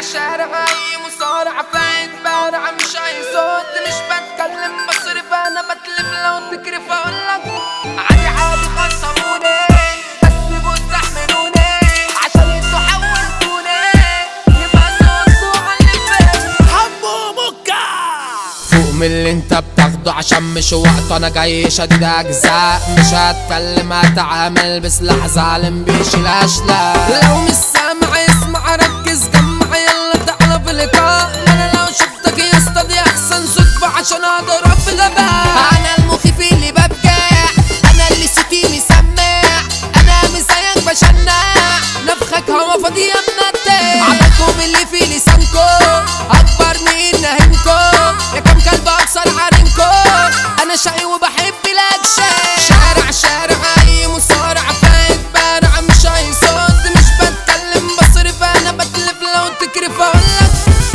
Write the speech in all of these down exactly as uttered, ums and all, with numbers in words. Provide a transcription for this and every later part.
شارع اي مصارع فايت بارع مش اي صوت مش بتكلم بصرف انا بتلف لو تكرف اقولك عادي عادي خصموني بس بتستحملوني عشان انتوا حولتوني يبقى صوتوا على اللي فات حمو مكة. فوق من اللي انت بتاخده عشان مش وقت انا جاي شديد اجزاء مش هتكلم هتعامل بسلاح ظالم بيشيل اشلاء لو مش سامع اسمع ركز جمع يلا تعالى في لقاء انا لو شفتك يا اسطى دي احسن صدفة عشان اضرب في غباء انا المخيف اللي ببجع انا اللي صوتي مسمع انا مزيك بشنع نفخك هوا فاضي يا منتع عملكم اللي في لسانكو اكبر من نهنكو يا كم كلب اكسر عرينكو انا شقي وبحب الاكشن شارع شارع اي مصارع فايت بارع مش اي صوت مش بتكلم بصرف انا بتلف لو تكرف اقولك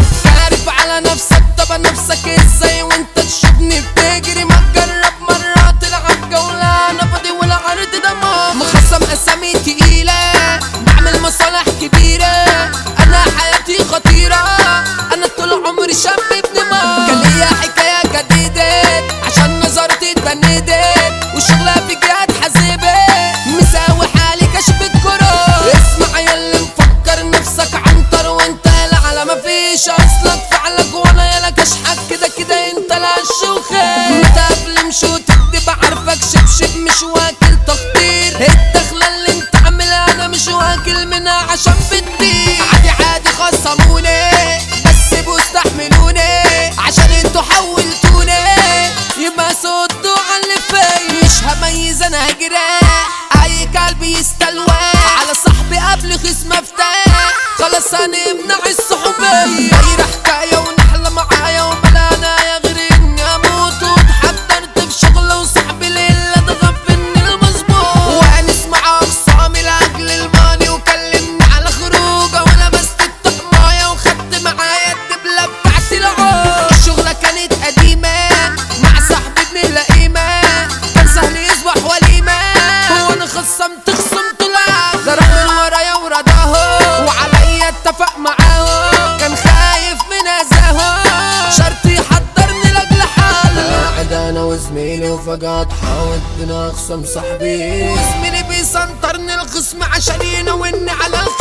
عارف على نفسك طب نفسك ازاي وانت تشوفني بتجري ما تجرب مرة تلعب جولة انا فاضي ولا عرض دمار مخصم اسامي تقيلة بعمل مصالح كبيرة انا حياتي خطيرة انا طول عمري شاب ابن مار كان ليا حكاية جديدة عشان نظرتي اتبندت والشغلة في جهات حزبت مساوي حالي كشف الكرة اسمع ياللي مفكر نفسك عنتر وانت يالا على مفيش اصلك فعلك وانا يالا كشحك كده كده انت لا الشوخة متقبلمش وتكدب عارفك شبشب مش واكل تخطير الدخلة اللي انت عاملها انا مش واكل منها عشان بتطير عادي عادي خصموني بس بيستحملوني عشان انتوا حولتوني يبقى صوتوا على اللي فيا مش هميز انا هجراح اي كلب يستلوى على صاحبي قبل خصم افتاح خلاص هنمنع الصحوبية دايرة حكاية ونحلة معايا وبلا انا غير اني اموت واتحضرت في شغلة وصاحبي ليلة تغفلني المظبوط وانس مع اخصامي لاجل الماني وكلمني على خروجه وانا بستت حماية وخدت معايا الدبلة بتاعتي العود الشغلة كانت قديمة مع صاحبي ابن لئيمة كان سهل يصبح وليمة وانا خصمت خصمته العب ضرب من ورايا ورضاهو وعليا اتفق معاهو كان خايف من اذاهو شرط يحضرني لاجل حاله قاعد انا وزميلي وفجأة اتحولت بين اخصم صاحبي وزميلي بيسنطرني الخصم عشان يناولني على الخ